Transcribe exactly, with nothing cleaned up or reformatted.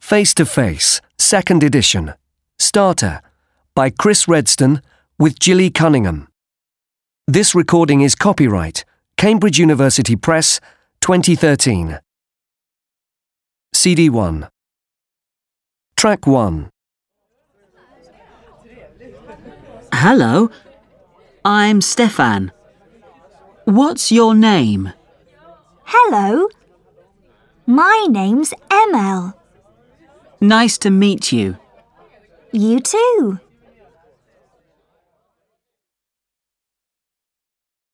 Face to Face, second edition. Starter, by Chris Redston with Gilly Cunningham. This recording is copyright Cambridge University Press, twenty thirteen. C D one. Track one. Hello, I'm Stefan. What's your name? Hello, my name's Emil. Nice to meet you. You too.